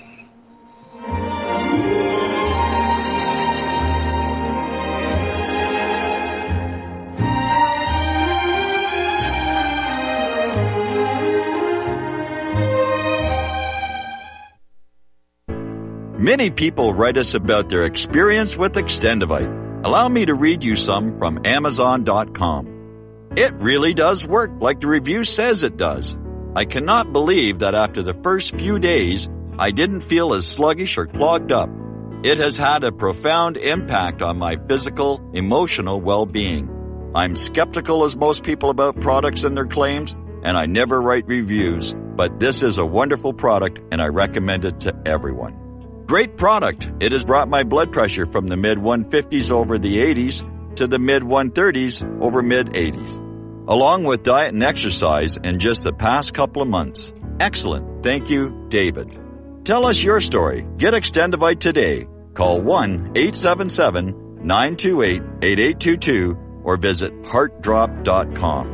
[SPEAKER 4] Many people write us about their experience with Extendivite. Allow me to read you some from Amazon dot com. It really does work like the review says it does. I cannot believe that after the first few days, I didn't feel as sluggish or clogged up. It has had a profound impact on my physical, emotional well-being. I'm skeptical as most people about products and their claims, and I never write reviews, but this is a wonderful product and I recommend it to everyone. Great product. It has brought my blood pressure from the mid one fifties over the eighties to the mid one thirties over mid eighties. Along with diet and exercise in just the past couple of months. Excellent. Thank you, David. Tell us your story. Get Extendivite today. Call one eight seven seven, nine two eight, eight eight two two or visit heart drop dot com.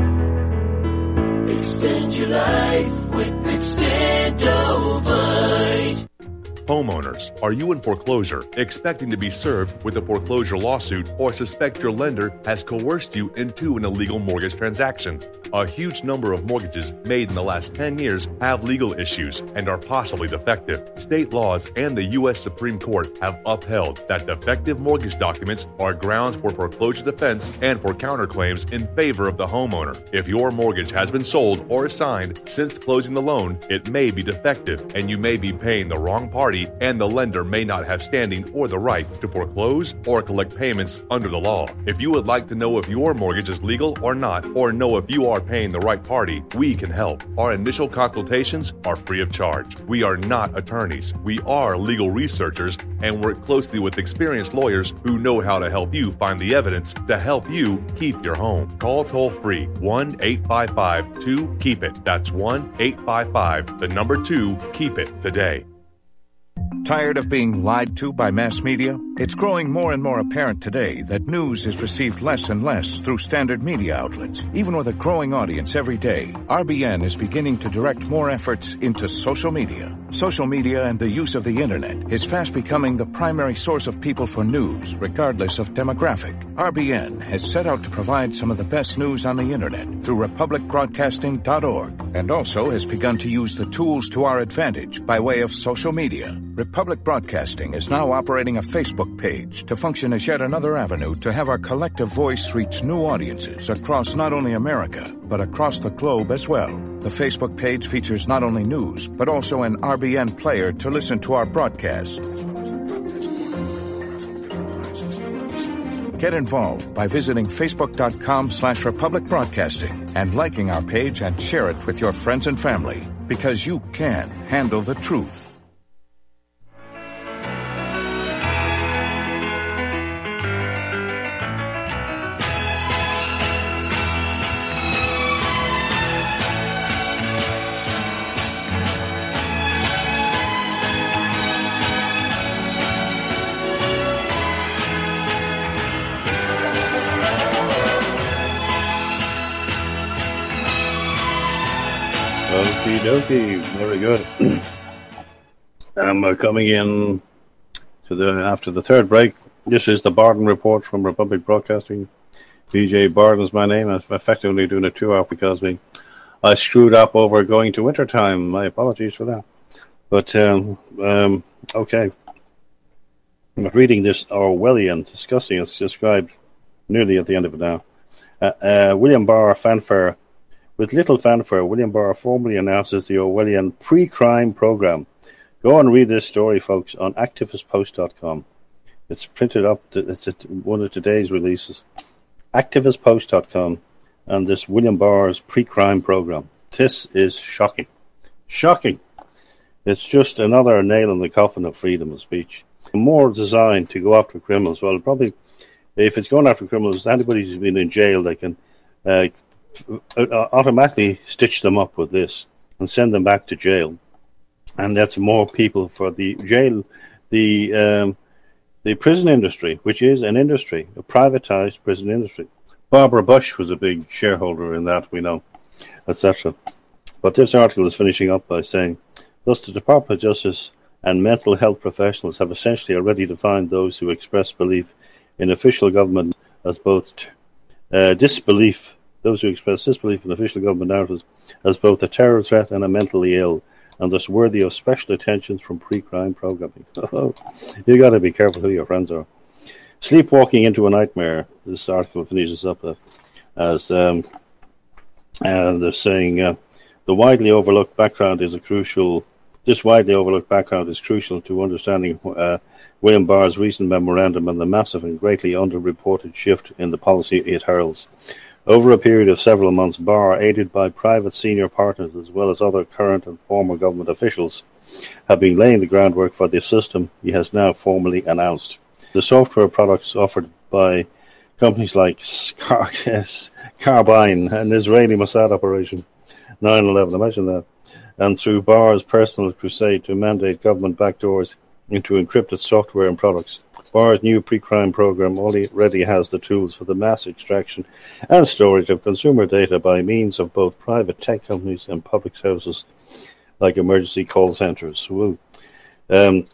[SPEAKER 5] Extend your life with Extendivite.
[SPEAKER 10] Homeowners, are you in foreclosure, expecting to be served with a foreclosure lawsuit, or suspect your lender has coerced you into an illegal mortgage transaction? A huge number of mortgages made in the last ten years have legal issues and are possibly defective. State laws and the U S Supreme Court have upheld that defective mortgage documents are grounds for foreclosure defense and for counterclaims in favor of the homeowner. If your mortgage has been sold or assigned since closing the loan, it may be defective and you may be paying the wrong party, and the lender may not have standing or the right to foreclose or collect payments under the law. If you would like to know if your mortgage is legal or not, or know if you are paying the right party, we can help. Our initial consultations are free of charge. We are not attorneys. We are legal researchers and work closely with experienced lawyers who know how to help you find the evidence to help you keep your home. Call toll-free one eight five five two keep it. That's one eight five five, the number two, keep it today.
[SPEAKER 11] Tired of being lied to by mass media? It's growing more and more apparent today that news is received less and less through standard media outlets. Even with a growing audience every day, R B N is beginning to direct more efforts into social media. Social media and the use of the internet is fast becoming the primary source of people for news, regardless of demographic. R B N has set out to provide some of the best news on the internet through republic broadcasting dot org, and also has begun to use the tools to our advantage by way of social media. Republic Broadcasting is now operating a Facebook page to function as yet another avenue to have our collective voice reach new audiences across not only America, but across the globe as well. The Facebook page features not only news, but also an R B N player to listen to our broadcasts. Get involved by visiting facebook.com slash Republic Broadcasting and liking our page and share it with your friends and family, because you can handle the truth.
[SPEAKER 2] Okie dokie, very good. I'm uh, coming in to the after the third break. This is the Barden Report from Republic Broadcasting. D J Barden is my name. I'm effectively doing a two-hour because we, I screwed up over going to wintertime. My apologies for that. But, um, um, okay. I'm reading this Orwellian, disgusting. It's described nearly at the end of it now. Uh, uh, William Barr fanfare. With little fanfare, William Barr formally announces the Orwellian pre-crime program. Go and read this story, folks, on activist post dot com. It's printed up. To, it's at one of today's releases. activist post dot com and this William Barr's pre-crime program. This is shocking. Shocking. It's just another nail in the coffin of freedom of speech. More designed to go after criminals. Well, probably, if it's going after criminals, anybody who's been in jail, they can uh, automatically stitch them up with this and send them back to jail. And that's more people for the jail, the um, the prison industry, which is an industry, a privatized prison industry. Barbara Bush was a big shareholder in that, we know, et cetera. But this article is finishing up by saying, thus the Department of Justice and mental health professionals have essentially already defined those who express belief in official government as both uh, disbelief, those who express disbelief in official government narratives as both a terror threat and a mentally ill, and thus worthy of special attention from pre-crime programming. Oh, you got to be careful who your friends are. Sleepwalking into a nightmare. This article finishes up uh, as um, uh, they're saying uh, the widely overlooked background is a crucial. This widely overlooked background is crucial to understanding uh, William Barr's recent memorandum and the massive and greatly underreported shift in the policy it heralds. Over a period of several months, Barr, aided by private senior partners as well as other current and former government officials, have been laying the groundwork for the system he has now formally announced. The software products offered by companies like Car- Carbine, an Israeli Mossad operation, nine eleven, imagine that, and through Barr's personal crusade to mandate government backdoors into encrypted software and products. Barr's new pre-crime program already has the tools for the mass extraction and storage of consumer data by means of both private tech companies and public services like emergency call centers. Woo. Um,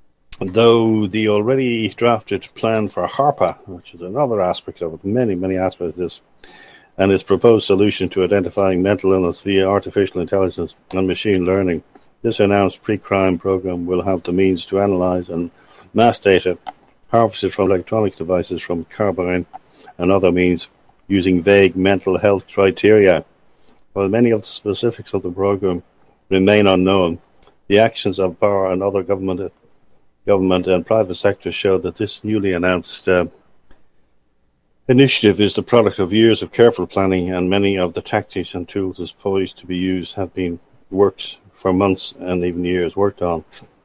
[SPEAKER 2] though the already drafted plan for HARPA, which is another aspect of it, many, many aspects of this, and its proposed solution to identifying mental illness via artificial intelligence and machine learning, this announced pre-crime program will have the means to analyze and mass data harvested from electronic devices from Carbine and other means using vague mental health criteria. While many of the specifics of the program remain unknown, the actions of Barr and other government government and private sectors show that this newly announced uh, initiative is the product of years of careful planning, and many of the tactics and tools as poised to be used have been worked for months and even years worked on.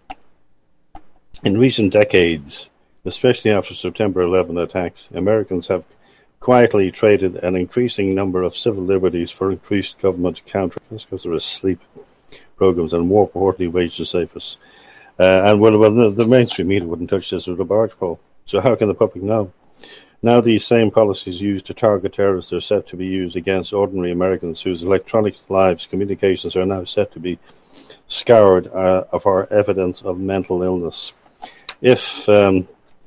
[SPEAKER 2] In recent decades, especially after September eleventh attacks, Americans have quietly traded an increasing number of civil liberties for increased government counter. That's because there are sleep programs and more importantly, wage to save us. Uh, and well, well the, the mainstream media wouldn't touch this with a barge pole. So how can the public know? Now these same policies used to target terrorists are set to be used against ordinary Americans whose electronic lives, communications are now set to be scoured uh, for evidence of mental illness. If... Um,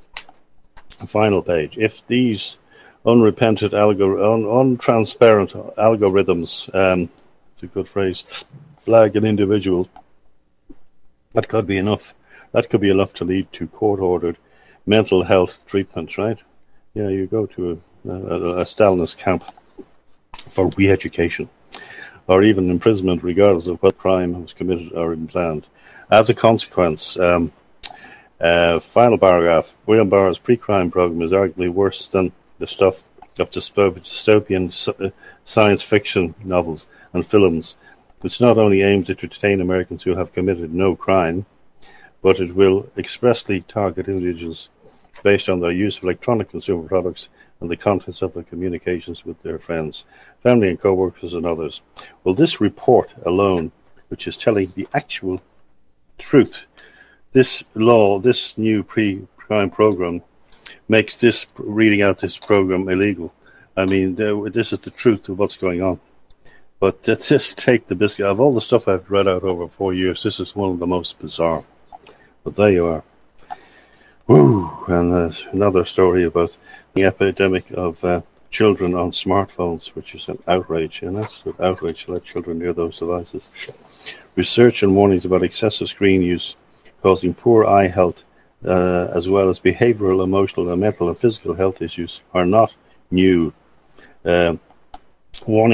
[SPEAKER 2] Final page. If these unrepentant, algor- un- untransparent algorithms, um, it's a good phrase, flag an individual, that could be enough. That could be enough to lead to court-ordered mental health treatment, right? Yeah, you go to a, a, a Stalinist camp for re-education, or even imprisonment, regardless of what crime was committed or planned. As a consequence, um, Uh, final paragraph. William Barr's pre-crime program is arguably worse than the stuff of dystopian science fiction novels and films. It's not only aimed at entertain Americans who have committed no crime, but it will expressly target individuals based on their use of electronic consumer products and the contents of their communications with their friends, family and co-workers and others. Well, this report alone, which is telling the actual truth, this law, this new pre-crime program, makes this reading out this program illegal. I mean, this is the truth of what's going on. But just take the biscuit. Of all the stuff I've read out over four years, this is one of the most bizarre. But there you are. Woo! And there's another story about the epidemic of uh, children on smartphones, which is an outrage. And that's an outrage to let children near those devices. Research and warnings about excessive screen use causing poor eye health, uh, as well as behavioral, emotional, and mental and physical health issues are not new. uh, warning